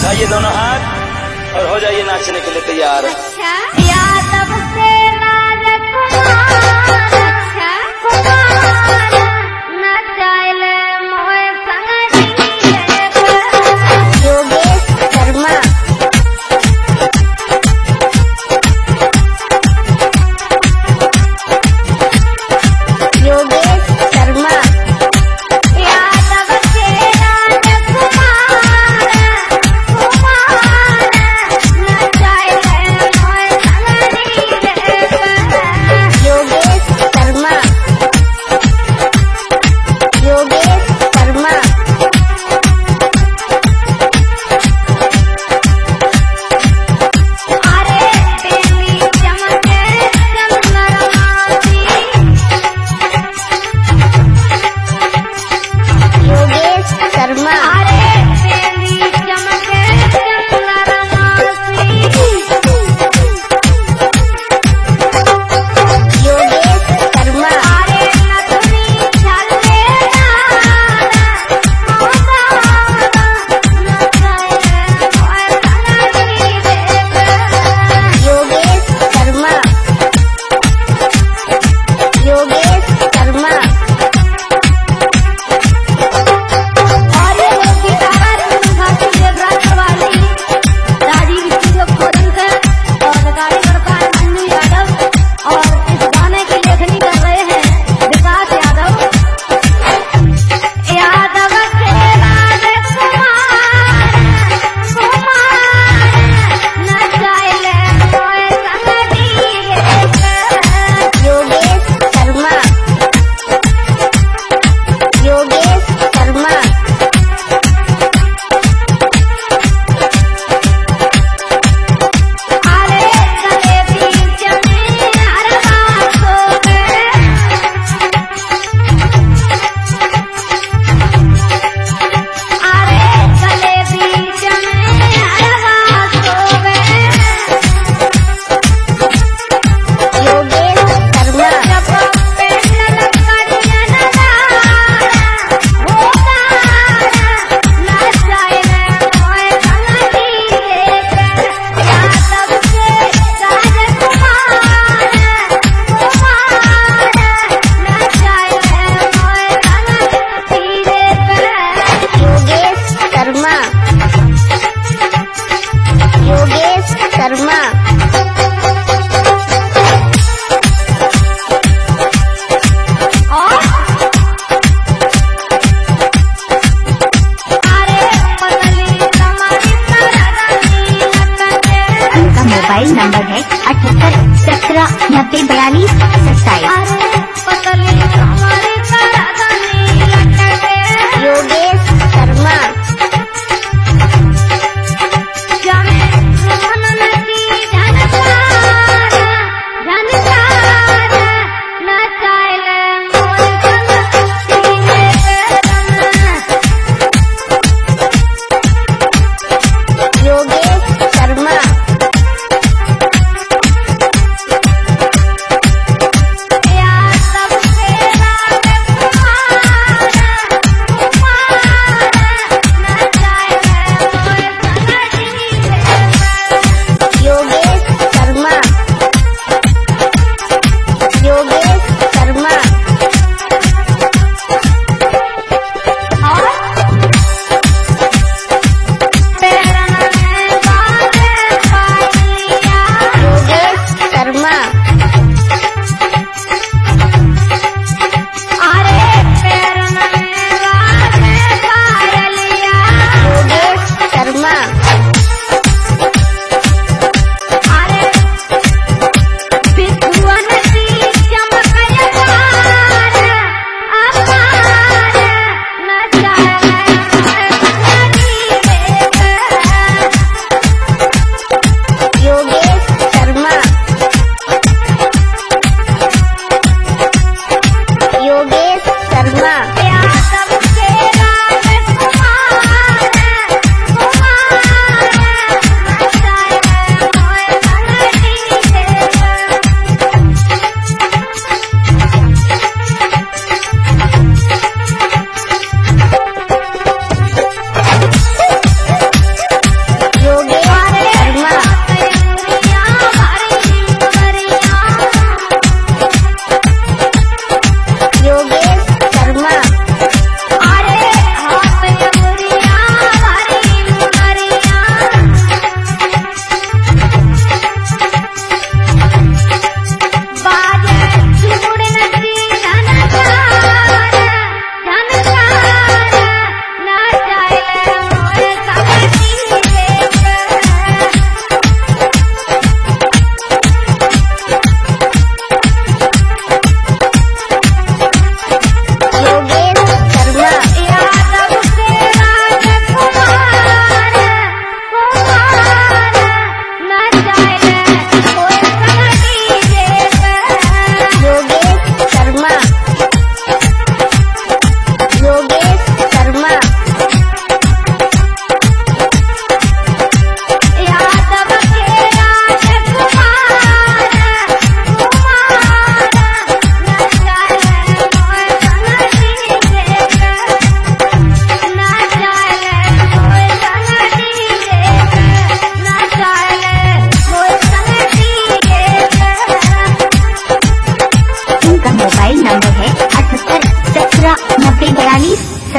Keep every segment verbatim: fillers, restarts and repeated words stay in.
उठाइए दोनों हाथ और हो जाइए नाचने के लिए तैयार। अच्छा यादव से राजकुमार, अच्छा कुमार नचाइले मोए संग योगेश शर्मा। योगेश शर्मा यादव से राजकुमार, कुमार नचाइले मोए संग योगेश शर्मा। योगेश शर्मा अरे तेरी चमके चंद्रमासी। योगेश शर्मा अरे तेरी चमके चंद्रमासी। योगेश शर्मा अरे नथुनी चले योगेश शर्मा। योगेश शर्मा और ये गिटार घाटी देवराज वाली दादी स्टूडियो खोलकर और गाड़ी करता है मन्नू यादव और इस गाने की लेखनी कर रहे हैं विकास यादव। यादव से राजकुमार, कुमार नचाइले मोए संग योगेश शर्मा। योगेश शर्मा अरे गले बीच में हरवा सो गए। अरे गले बीच में हरवा सो गए। योगेश शर्मा जब पेन करियन नचाइले मोए संग यादव से राजकुमार, कुमार नचाइले मोए संग योगेश शर्मा। योगेश शर्मा और अरे पतली कमरी तरगनी नकते। उनका मोबाइल नंबर है अठहत्तर सत्रह नब्बे बयालीस सत्ताईस। अरे पतली कमरी तरगनी नकते। योगेश शर्मा जाने मोहन नदी झनकार, झनकार नचाइले मोए संग सीने पे रन। योगेश शर्मा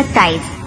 सत्ताईस।